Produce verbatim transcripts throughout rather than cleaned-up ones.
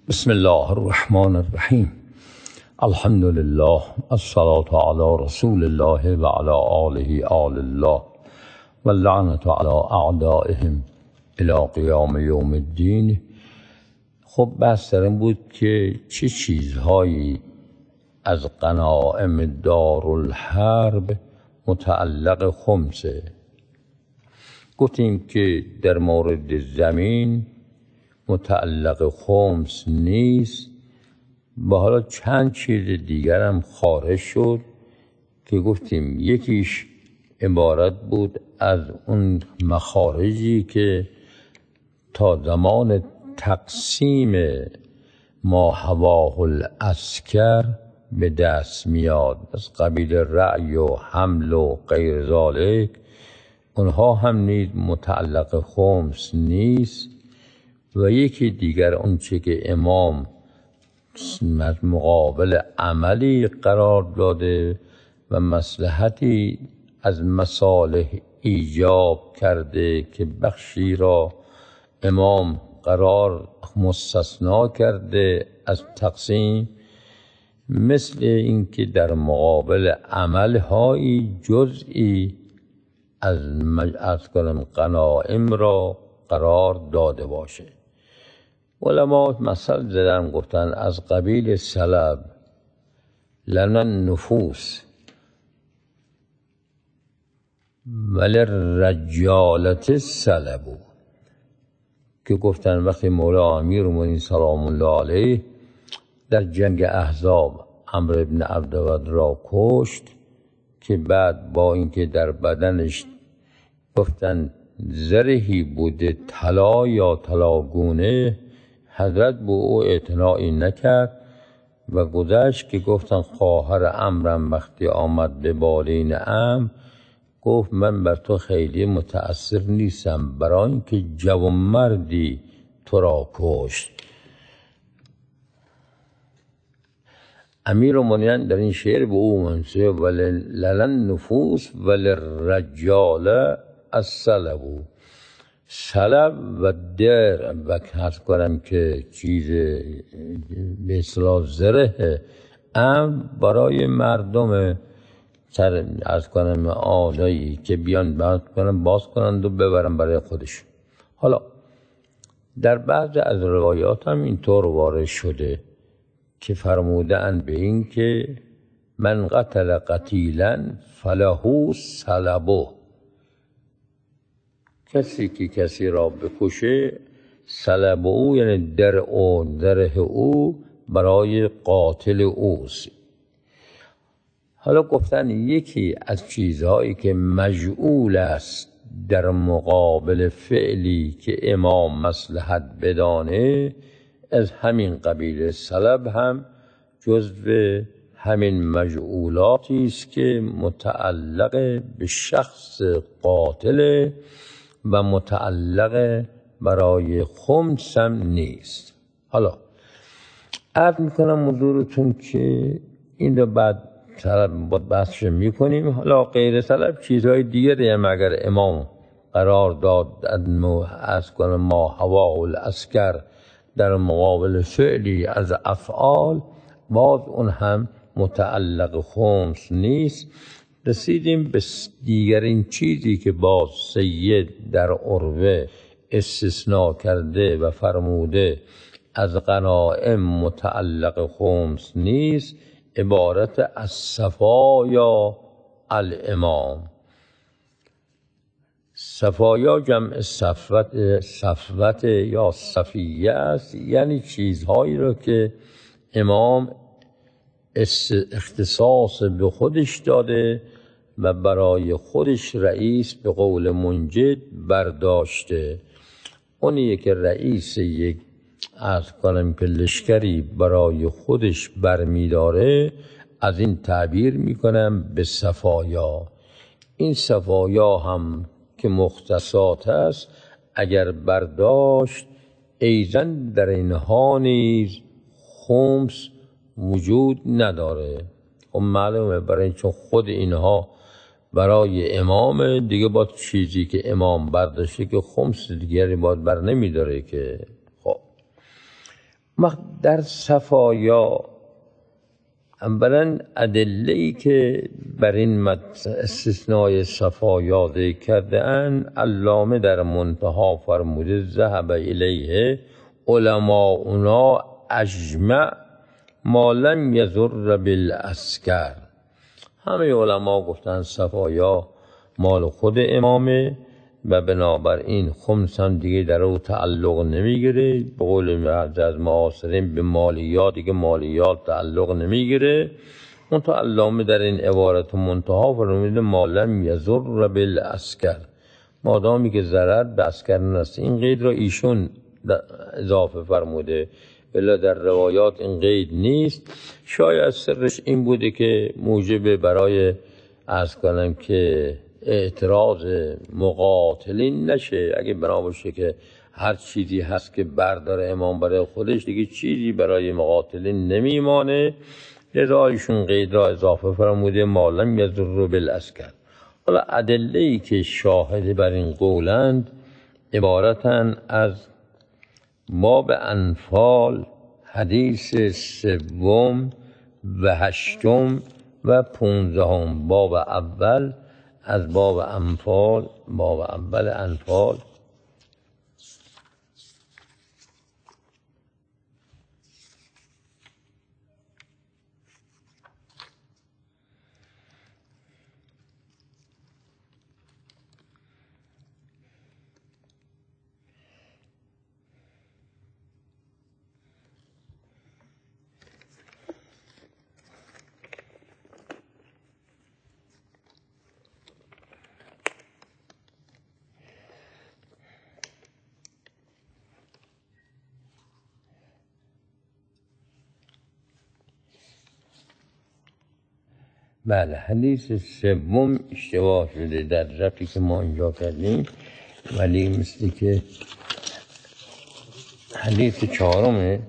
بسم الله الرحمن الرحیم. الحمد لله، الصلاة علی رسول الله و علی آله آل الله و اللعنة علی اعدائهم الی قیام یوم الدین. خب بحث در این بود که چه چیزهایی از غنایم دارالحرب متعلق خمسه. گفتیم که در مورد زمین متعلق خمس نیست و حالا چند چیز دیگر هم خارج شد که گفتیم یکیش عبارت بود از اون مخارجی که تا زمان تقسیم ما هواه العسکر به دست میاد، از قبیل رأی و حمل و غیر ذالک، اونها هم نیز متعلق خمس نیست. و یکی دیگر اون چه که امام مقابل عملی قرار داده و مصلحتی از مصالح ایجاب کرده که بخشی را امام قرار مستثنا کرده از تقسیم، مثل اینکه در مقابل عملهایی جزئی از از کنم غنایم را قرار داده باشه. علما مثل زدن، گفتن از قبیل سلب لنا النفوس وللرجالة سلبو، که گفتن وقتی مولا امیرالمومنین سلام الله علیه در جنگ احزاب عمرو بن عبدود را کشت، که بعد با اینکه در بدنش گفتن زرهی بوده، طلا یا طلاگونه، حضرت به او اعتنایی نکرد و گذشت که گفتن خواهر امرم وقتی آمد به بالین ام گفت من بر تو خیلی متأثر نیستم، برای اینکه جوانمردی تو را کشت. امیرالمومنین در این شعر به او منصوب وللن النفوس وللرجال السلب، سلب و در و کس کنم که چیز به اصطلاح زره ام برای مردم سر از کنم آدایی که بیان باز کنن باز کنند و ببرن برای خودش. حالا در بعض از روایات هم اینطور وارد شده که فرمودن به این که من قتل قتیلا فله سلبه، کسی که کسی را بکشه سلب او یعنی در او دره او برای قاتل اوست. حالا گفتن یکی از چیزهایی که مجعول است در مقابل فعلی که امام مصلحت بدانه، از همین قبیل سلب هم جزو همین مجعولاتی است که متعلق به شخص قاتل و متعلق برای خمس هم نیست. حالا عرض میکنم حضورتون که این رو بعد طلب بحثش میکنیم. حالا غیر طلب چیزهای دیگری هم اگر امام قرار داد از کنم ما هواه العسکر در مقابل فعلی از افعال، باز اون هم متعلق خمس نیست. رسیدیم به دیگرین چیزی که باز سید در عروه استثناء کرده و فرموده از غنایم متعلق خمس نیست، عبارت از صفایا الامام. صفایا جمع صفوت صفوت یا صفیه است، یعنی چیزهایی را که امام اختصاص به خودش داده و برای خودش رئیس به قول منجد برداشته. اونیه که رئیس یک از کنم که لشکری برای خودش برمیداره، از این تعبیر میکنم به صفایا. این صفایا هم که مختصات است اگر برداشت، ایزن در اینها نیز خمس وجود نداره. خب معلومه، برای این چون خود اینها برای امام دیگه، با چیزی که امام برداشته که خمس دیگری باید بر نمیداره که. خب وقت در صفایا اولا ادله‌ای که بر این استثنای صفایا ذکر کرده اند علامه در منتها فرموده ذهب الیه علماؤنا اجمع ما لم یضر بالعسکر. همه علما گفتن صفایا مال خود امامه و بنابراین خمس هم دیگه در او تعلق نمیگیره. به قول از معاصرین به مالیات دیگه مالیات تعلق نمیگیره. اون تا علامه در این عبارت منتها فرموده ما لم یضر بالعسکر، مادامی که ضرر به عسکر نرسه. این قید را ایشون اضافه فرموده، بلا در روایات این قید نیست. شاید سرش این بوده که موجب برای عرض کنم که اعتراض مقاتلین نشه. اگه بنا باشه که هر چیزی هست که بردار امام برای خودش، دیگه چیزی برای مقاتلین نمیمانه. لذا ایشون قید را اضافه فرموده ما لم یضر بالعسکر. حالا ادله‌ای که شاهد بر این قولند عبارتن از باب انفال حدیث سوم و هشتم و پونزدهم. باب اول از باب انفال، باب اول انفال بله حدیث سوم اشتباه شده در رفتی که ما اینجا کردیم، ولی مثلی که حدیث چهارمه.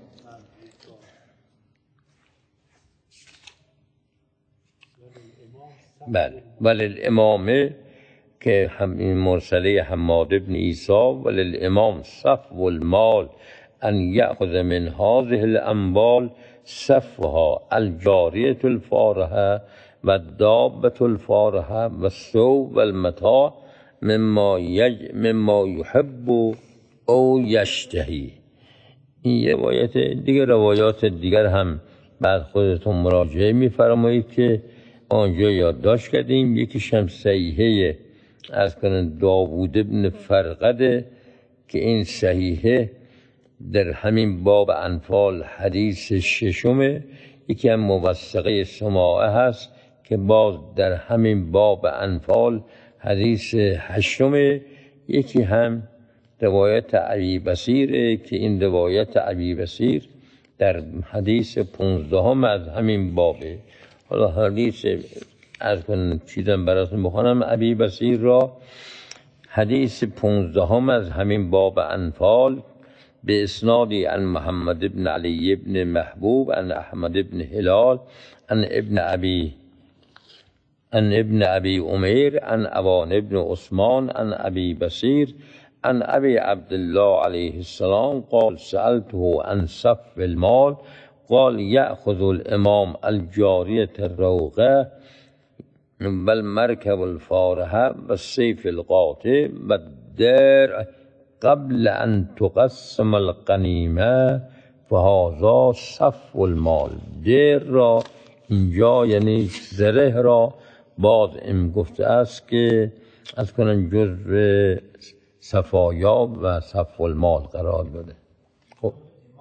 بله ولی الامامه که همین مرسله حماد ابن عیسی ولی الامام صفو المال ان یأخذ من هذه الاموال صفها الجاریه الفارحه و دابة الفارحه و الثوب و المتاع مما, یج... مما یحب او یشتهی. این روایت دیگر، روایات دیگر هم بعد خودتون مراجعه می‌فرمایید که آنجا یادداشت کردیم. یکیش هم صحیحه از کنن داوود ابن فرقده که این صحیحه در همین باب انفال حدیث ششمه. یکی هم موثقه سماعه هست که باز در همین باب انفال حدیث هشتمه. یکی هم روایت ابی بصیره که این روایت ابی بصیر در حدیث پونزدهم از همین بابه. حالا حدیث از کنم چیزم براتون بخونم ابی بصیر را. حدیث پونزدهم از همین باب انفال به اسنادی عن محمد ابن علی ابن محبوب عن احمد ابن هلال عن ابن ابی عن ابن ابی امیر عن ابان ابن عثمان عن ابی بصیر عن ابي عبد الله عليه السلام قال سألته عن صف المال قال يأخذ الإمام الجارية الروغة والمركب الفارحة والسيف القاطع والدرع قبل أن تقسم الغنیمه فهذا صف المال. در را اینجا یعنی زره را باز ام گفته است که از کنن جزء صفایا و صف المال قرار داده. خب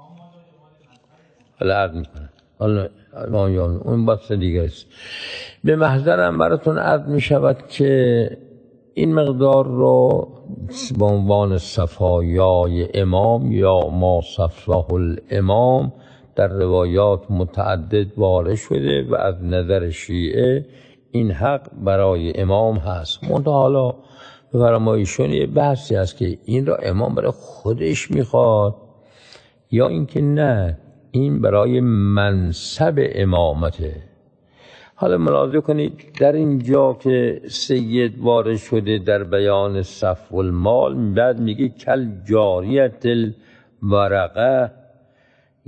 حالا عرض میکنم، حالا اون بحث دیگه است. به محضرم براتون عرض میشود که این مقدار رو به عنوان صفایای امام یا ما صفاه الامام در روایات متعدد وارد شده و از نظر شیعه این حق برای امام هست. منتها حالا به فرمایشون یه بحثی هست که این را امام برای خودش میخواد یا اینکه نه این برای منصب امامته. حالا ملاحظه کنید در اینجا که سید وارد شده در بیان صف المال، بعد میگه کل جاریت الورقه،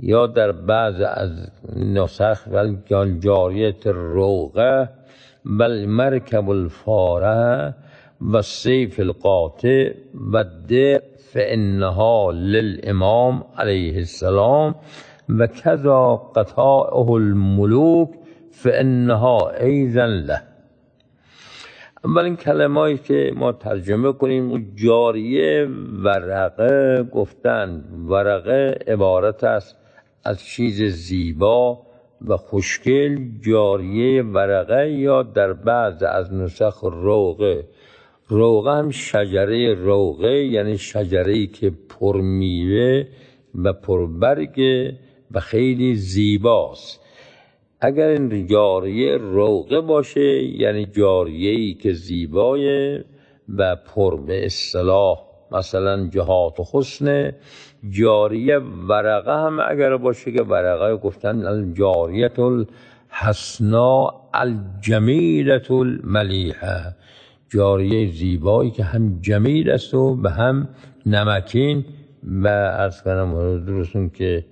یا در بعض از نسخ بل جاریت روغه بل مرکب الفاره و سیف القاطع و ده فانها للامام علیه السلام و کذا قطاعه الملوک فانها ایضا له. اولین کلمه‌ای که ما ترجمه کنیم، جاریه ورقه گفتن. ورقه عبارت است از چیز زیبا و خوشگل. جاریه ورقه یا در بعض از نسخ روغه. روغه هم شجره روغه، یعنی شجره‌ای که پرمیوه و پربرگ و خیلی زیباست. اگر این جاریه روغه باشه یعنی جاریه‌ای که زیبایه و پر به اصطلاح مثلا جهات و حسن. جاریه ورقه هم اگر باشه که ورقه گفتن الجاریه الحسنا الجمیلة الملیحه، جاریه زیبایی که هم جمیل است و به هم نمکین. و عرض کنم درستون که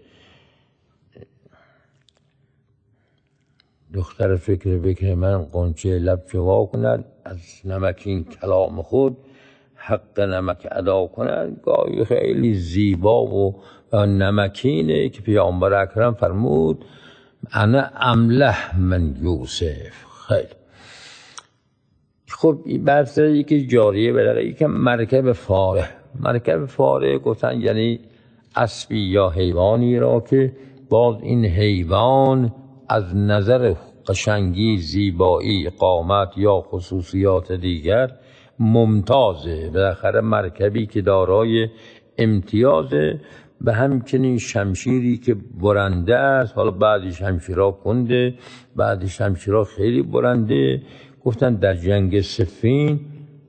دختر فکر بکر من قنچه لب جوا کند، از نمکین کلام خود حق نمک ادا کند. گاهی خیلی زیبا و نمکینه که پیامبر اکرم فرمود انا املح من یوسف. خیلی خب بحث یکی جاریه بلغه، یکی مرکب فاره. مرکب فاره گفتن یعنی اسبی یا حیوانی را که باز این حیوان از نظر قشنگی، زیبایی، قامت یا خصوصیات دیگر ممتازه. بالاخره مرکبی که دارای امتیازه. به همچنین شمشیری که برنده است. حالا بعضی شمشیرها کنده، بعضی شمشیرها خیلی برنده. گفتن در جنگ صفین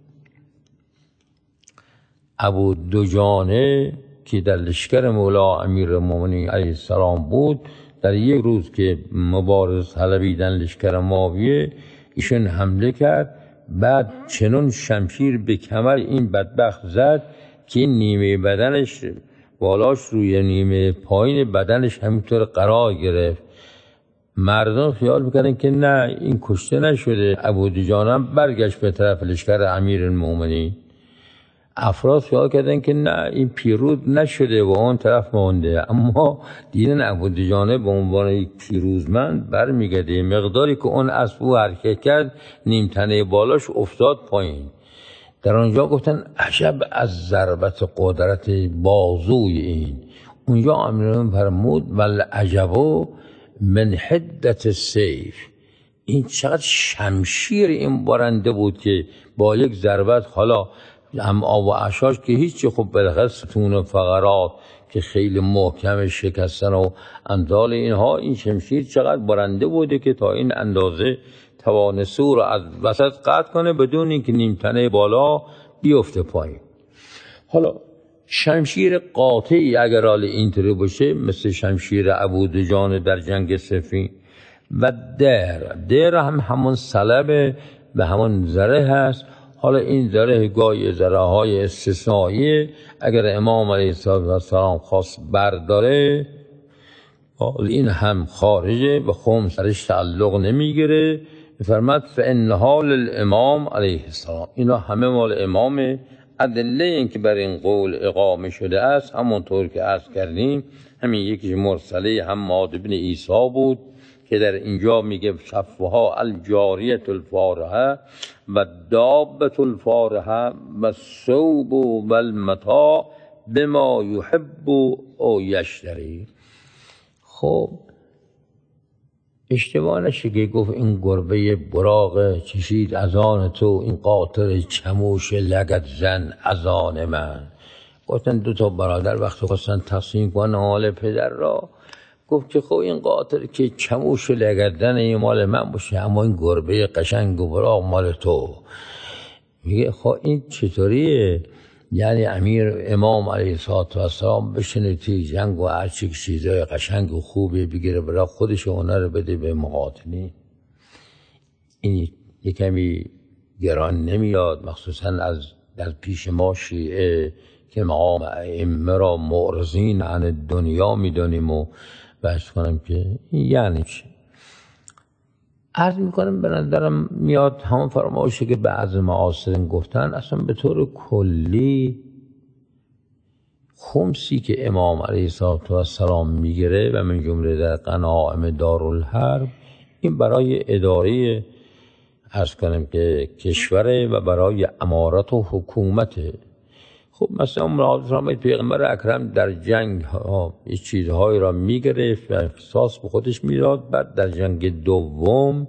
ابو دجانه که در لشکر مولا امیرالمومنین علیه السلام بود، در یک روز که مبارز طلبیدن لشکر معاویه، ایشون حمله کرد. بعد چنون شمشیر به کمر این بدبخت زد که نیمه بدنش بالاش روی نیمه پایین بدنش همینطور قرار گرفت. مردم خیال میکردن که نه این کشته نشده. ابو دجانه برگشت به طرف لشکر امیرالمومنین. افراد خیال کردن که نه این پیروز نشده و اون طرف مونده، اما دیدن ابو دجانه به عنوان یک پیروزمند برمیگرده. مقداری که اون اسب او حرکت کرد نیم تنه بالاش افتاد پایین. در آنجا گفتن عجب از ضربت قدرت بازوی این. اونجا امیرالمومنین فرمود ول عجبو من حدت السیف، این چقدر شمشیر این برنده بود که با یک ضربت، حالا هم آب و عشاش که هیچی، خب بالاخره ستون و فقرات که خیلی محکم شکستن و اندال اینها، این شمشیر چقدر برنده بوده که تا این اندازه توانسته او رو از وسط قطع کنه بدون اینکه نیمتنه بالا بیفته پایین. حالا شمشیر قاطعی اگر حال اینطوری باشه مثل شمشیر ابو دجانه در جنگ صفین. و در در هم همون صلب به همون زره هست. حالا این زره گاهی زره های استثنایی اگر امام علیه السلام خواست برداره، این هم خارجه و خم سرش تعلق نمیگیره. فرمد فانها للامام علیه السلام، اینا همه مال امامه. ادله این که بر این قول اقامه شده است همونطور که عرض کردیم، همین یکیش مرسله حماد بن عیسی بود که در اینجا میگه شفها الجاریه الفارحه و دابه الفارحه و ثوب و المتاع بما یحب او یشتری. خب اشتباه نشه که گفت این گربه براق چشید از آن تو، این قاطر چموش لگد زن از آن من. گفتن دو تا برادر وقتی خواستن تقسیم کنن مال پدر را، گفت که خب این قاطر که چموش لگد زن این مال من باشه، اما این گربه قشنگ و براق مال تو. میگه خب این چطوریه؟ یعنی امیر امام علیه السلام بشنه توی جنگ و هرچی چیزای قشنگ و خوبی بگیره برای خودش اونا رو بده به مقاتلین؟ این یکمی گران نمیاد، مخصوصا از در پیش ما شیعه که مقام ائمه را معرضین عن دنیا میدانیم و بحث کنم که یعنی چی. عرض میکنم به نظرم میاد همون فرمایشی که بعض معاصرین گفتن، اصلا به طور کلی خمسی که امام علیه السلام میگیره و من جمله در غنایم دارالحرب، این برای اداره عرض کنم که کشوره و برای امارت و حکومته. خب مثلا ملاحظه فرمایید پیغمبر اکرم در جنگ ها یه چیزهایی را میگرفت و اختصاص به خودش میداد. بعد در جنگ دوم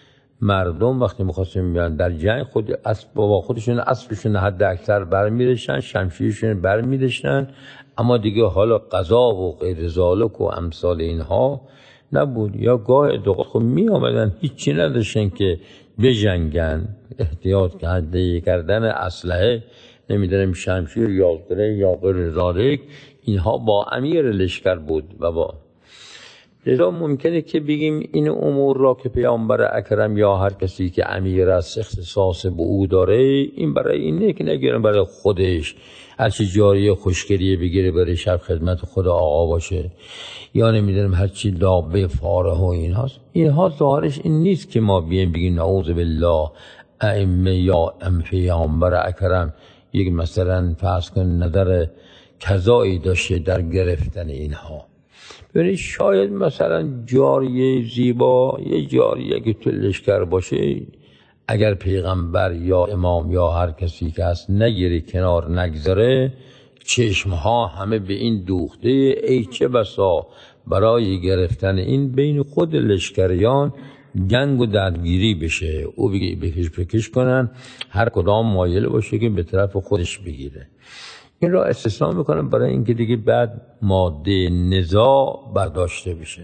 مردم وقتی میخواستن بیان در جنگ، خود اسب با خودشون اسبشون حد اکثر برمی‌داشتن، شمشیرشون برمی‌داشتن، اما دیگه حالا قضا و غیر ذالک و امثال اینها نبود. یا گاه دوقات خب می آمدن هیچی نداشتن که بجنگن، احتیاط کردن اسلحه نمیدونم شمشیر یا دره یا غیر ذالک، اینها با امیر لشکر بود. و با لذا ممکنه که بگیم این امور را که پیامبر اکرم یا هر کسی که امیر است اختصاص به او داره، این برای اینه که نگیرن برای خودش هرچی جاریه خوشگریه بگیره برای شب خدمت خدا آقا باشه، یا نمیدونم هرچی دابه فاره و اینهاست. اینها ظاهرش این نیست که ما بیایم بگیم نعوذ بالله ائمه یا ام پیامبر اکرم یک مثلا فرض کن نظر کذایی داشته در گرفتن اینها. ببینید شاید مثلا جاریه زیبا، یه جاریه که تو لشکر باشه، اگر پیغمبر یا امام یا هر کسی که هست نگیری کنار نگذاره، چشمها همه به این دوخته، ای چه بسا برای گرفتن این بین خود لشکریان جنگ و درگیری بشه، او بگی بکش بکش کنن، هر کدام مایل باشه که به طرف خودش بگیره. این را استثناء میکنم برای اینکه دیگه بعد ماده نزاع برداشته بشه.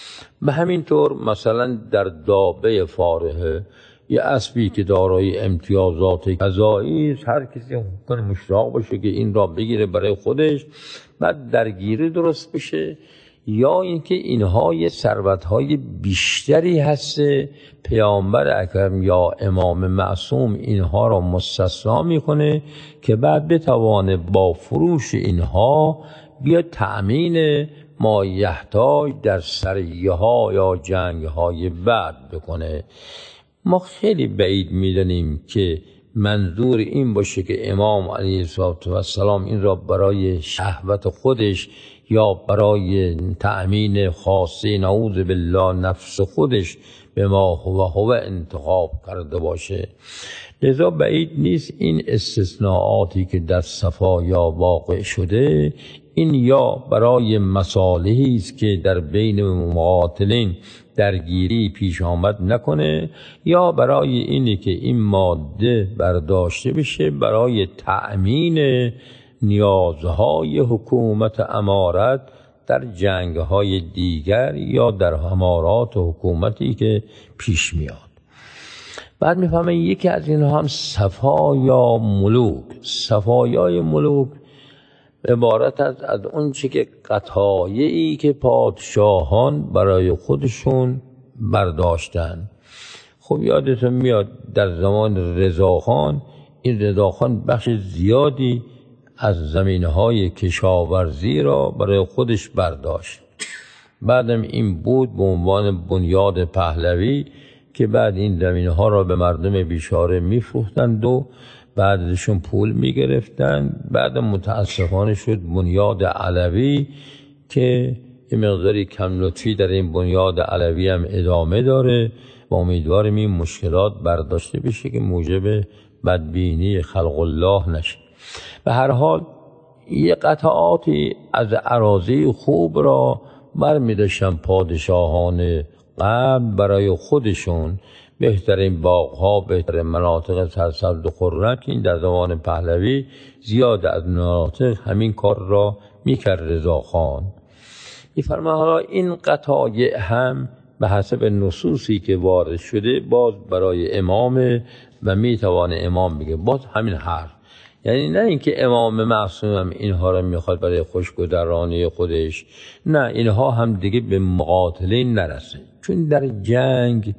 به همین طور مثلا در دابه فارحه یه اسبی که دارای امتیازات قضایی است، هر کسی ممکن مشتاق باشه که این را بگیره برای خودش، بعد درگیری درست بشه. یا اینکه اینها یه ثروت‌های بیشتری هست، پیامبر اکرم یا امام معصوم اینها را مستثنا میکنه که بعد بتوانه با فروش اینها بیا تأمین ما یحتاج در سریه ها یا جنگ های بعد بکنه. ما خیلی بعید میدونیم که منظور این باشه که امام علیه السلام این را برای شهوت خودش یا برای تأمین خاصه نعوذ بالله نفس خودش به ما هو هو انتخاب کرده باشه. لذا بعید نیست این استثناءاتی که در صفایا واقع شده، این یا برای مصالحی است که در بین مقاتلین درگیری پیش آمد نکنه، یا برای اینی که این ماده برداشته بشه برای تأمین نیازهای حکومت امارت در جنگهای دیگر یا در امارات حکومتی که پیش میاد. بعد میفهمه یکی از اینها هم صفایا ملوک. صفایای ملوک عبارت از از اون چی که قطایعی که پادشاهان برای خودشون برداشتن. خب یادتون میاد در زمان رضاخان، این رضاخان بخش زیادی از زمینهای کشاورزی را برای خودش برداشت. بعدم این بود به عنوان بنیاد پهلوی که بعد این زمینها را به مردم بیچاره میفروختند و بعدشون پول میگرفتند. بعد متاسفانه شد بنیاد علوی که یه مقداری کم لطفی در این بنیاد علوی هم ادامه داره و امیدواریم این مشکلات برداشته بشه که موجب بدبینی خلق الله نشه. به هر حال یه قطعاتی از اراضی خوب را برمی داشتن پادشاهان قبل برای خودشون، بهترین باغ‌ها، بهترین مناطق سرسبز و خرم که این در زمان پهلوی زیاد از مناطق همین کار را میکرد رضاخان. می‌فرماید حالا این قطایع هم به حسب نصوصی که وارد شده باز برای امام و میتوانه امام بگه باز همین حرف، یعنی نه اینکه امام معصوم هم اینها را میخواد برای خوشگذرانی خودش، نه، اینها هم دیگه به مقاتله نرسه. چون در جنگ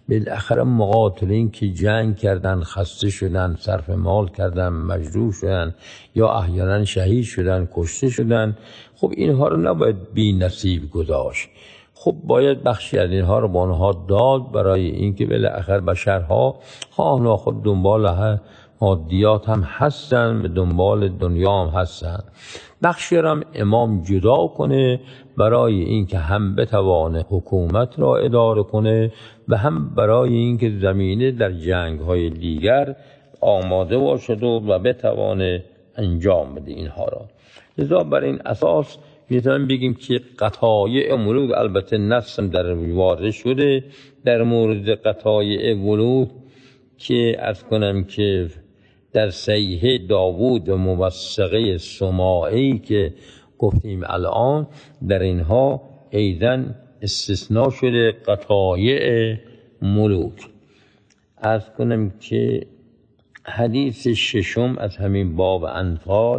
بالاخره مقاتلین که جنگ کردن، خسته شدن، صرف مال کردن، مجروح شدن یا احیانا شهید شدن، کشته شدن، خب اینها رو نباید بی نصیب گذاشت. خب باید بخشی از اینها رو به آنها داد، برای اینکه بالاخره بشرها خواه ناخواه دنبال مادیات هم هستن، به دنبال دنیا هم هستن. بخشی هم امام جدا کنه برای اینکه هم بتوانه حکومت را اداره کنه و هم برای اینکه زمینه در جنگ های دیگر آماده باشد و, و بتوانه انجام بده اینها را. لذا بر این اساس میتونم بگیم که قطایع ملوک، البته نصم در وارد شده در مورد قطایع ملوک که عرض کنم که در صحیح داوود و موثقه سماعی که گفتیم الان، در اینها ایضاً استثناء شده قطایع ملوک. عرض کنم که حدیث ششم از همین باب انفال،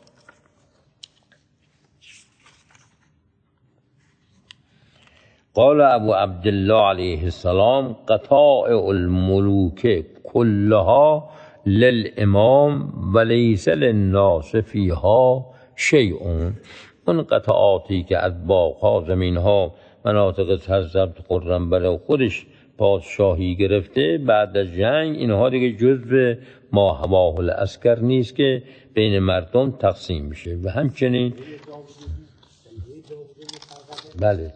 قال ابو عبدالله علیه السلام قطائع الملوک كلها للامام ولیس للناس فیها شیء. اون قطعاتی که از باغها، زمینها، مناطق سرسبز خرم برای خودش پادشاهی گرفته بعد از جنگ، اینها دیگه جزو ما هواه العسکر نیست که بین مردم تقسیم میشه. و همچنین بله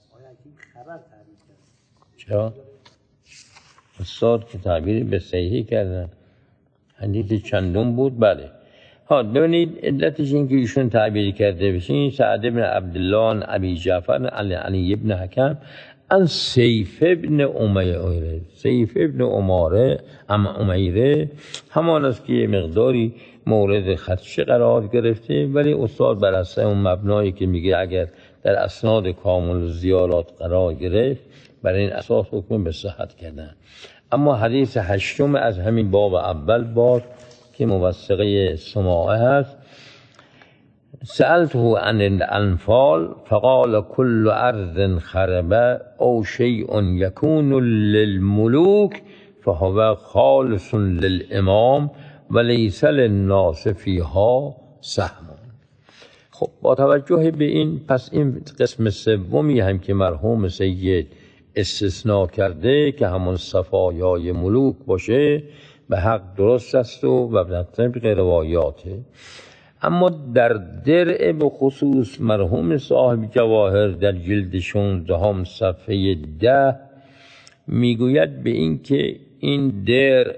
چرا؟ استاد که تعبیری به صحیحی کردن، حدیث چندم بود. بله ها ببینید علتش این که ایشون تعبیری کرده بشین سعد ابن عبدالله ابی جعفر علی علی ابن حکم ان سیف ابن امیره. سیف ابن اماره ام امیره همان است که مقداری مورد خدشه قرار گرفته، ولی استاد بر اساس اون مبنایی که میگه اگر در اسناد کامل زیارات قرار گرفت، برای این اساس حکم به صحت کردن. اما حدیث هشتم از همین باب اول باد که موثقه سماعه هست، سألته عن الانفال فقال كل ارض خربه او شیء یکون للملوک فهو خالص للامام ولیس للناس فیها سهم. خب با توجه به این، پس این قسم سومی هم که مرحوم سید استثناء کرده که همون صفایای ملوک باشه به حق درست است و و طبق روایاته. اما در درع به خصوص مرحوم صاحب جواهر در جلد شانزده هم صفحه ده میگوید به این که این درع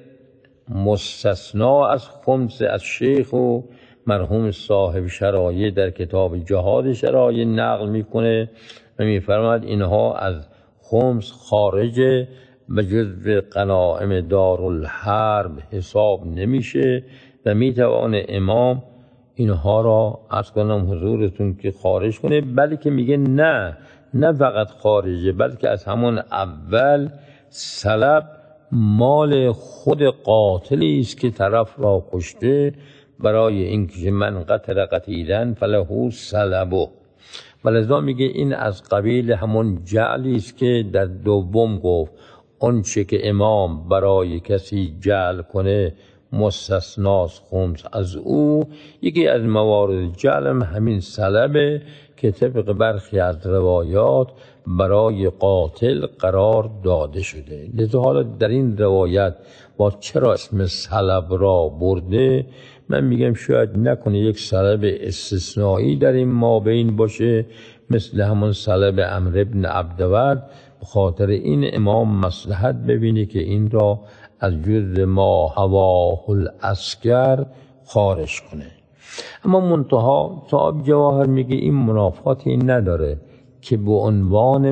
مستثنا از خمس از شیخ و مرحوم صاحب شرایع در کتاب جهاد شرایع نقل میکنه و میفرماید اینها از خمس خارجه و جزو غنایم دارالحرب حساب نمیشه و میتوانه امام اینها را عرض کنم حضورتون که خارج کنه، بلکه میگه نه نه فقط خارجه بلکه از همون اول سلب مال خود قاتلی است که طرف را کشته، برای اینکه من قتل قتیلا فله سلبه. ولذا میگه این از قبیل همون جعلی است که در دوم گفت اون چه که امام برای کسی جعل کنه مستثناس خمس از او. یکی از موارد جعل همین سلبه که طبق برخی از روایات برای قاتل قرار داده شده. لذا حالا در این روایت با چرا اسم سلب را برده، من میگم شاید نکنه یک سلب استثنایی در این مابین باشه مثل همون سلب عمرو بن عبدود، به خاطر این امام مصلحت ببینه که این را از جزء ما هواه العسکر خارج کنه. اما منتها صاحب جواهر میگه این منافاتی نداره که به عنوان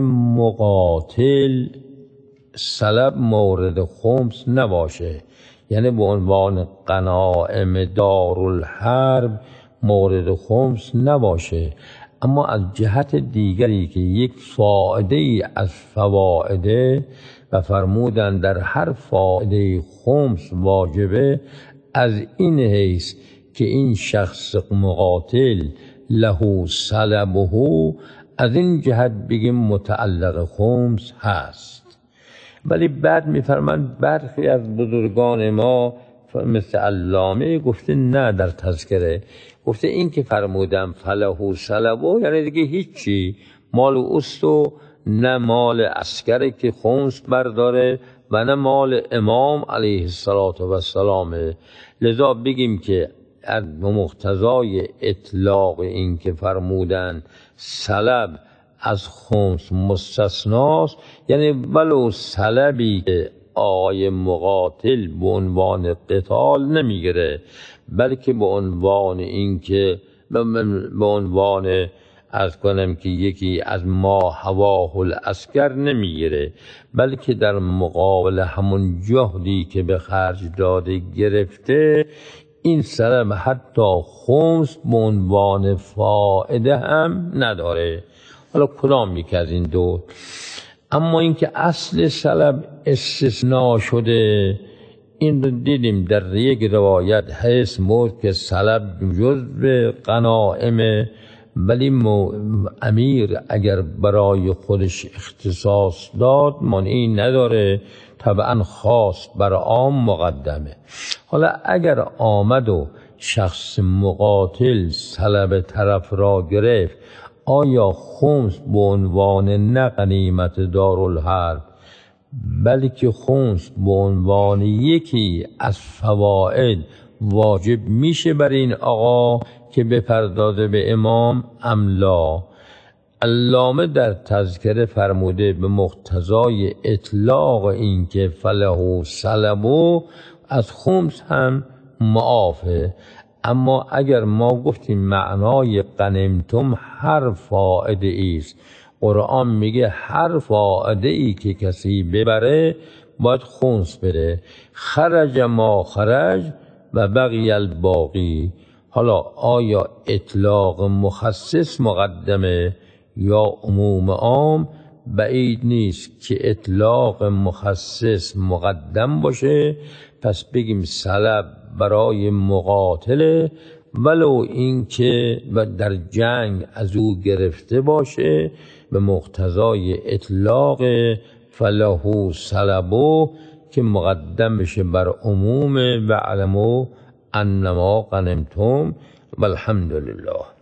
مقاتل سلب مورد خمس نباشه، یعنی به عنوان غنایم دارالحرب مورد خمس نباشه، اما از جهت دیگری که یک فائده ای از فوائده و فرمودن در هر فائده خمس واجبه، از این حیث که این شخص مقاتل له سلبه، از این جهت بگیم متعلق خمس هست. ولی بعد میفرمند برخی از بزرگان ما مثل علامه گفته نه، در تذکره گفته این که فرمودم فله سلبو یعنی دیگه هیچی، مال اوست و نه مال عسکری که خمس برداره و نه مال امام علیه السلام. لذا بگیم که از مقتضای اطلاق این که فرمودن سلب از خمس مستثناست، یعنی ولو سلبی که آقای مقاتل به عنوان قتال نمیگیره، بلکه به عنوان این که به عنوان از کنم که یکی از ما هواه العسکر نمیگیره، بلکه در مقابل همون جهدی که به خرج داده گرفته، این سلب حتی خمس به عنوان فائده هم نداره. حالا کدام یک از این دو؟ اما اینکه اصل سلب استثناء شده، این رو دیدیم در یک روایت هست مرد که سلب جزء غنائم، ولی امیر اگر برای خودش اختصاص داد مانعی نداره، طبعا خاص بر عام مقدمه. حالا اگر آمد و شخص مقاتل سلب طرف را گرفت، آیا خمس به عنوان نه غنیمت دارالحرب بلکه خمس به عنوان یکی از فواید واجب میشه بر این آقا که بپردازه به امام ام لا؟ علامه در تذکره فرموده به مقتضای اطلاق این که فله سلبو از خمس هم معافه. اما اگر ما گفتیم معنای غنیمتم هر فائده ایست، قرآن میگه هر فائده ای که کسی ببره باید خمس بره، خرج ما خرج و بقی الباقی. حالا آیا اطلاق مخصص مقدمه یا عموم عام؟ بعید نیست که اطلاق مخصص مقدم باشه، پس بگیم سلب برای مقاتله ولو این که در جنگ از او گرفته باشه، به مقتضای اطلاق فله سلبو که مقدم بشه بر عموم و علمو انما غنمتم والحمد لله.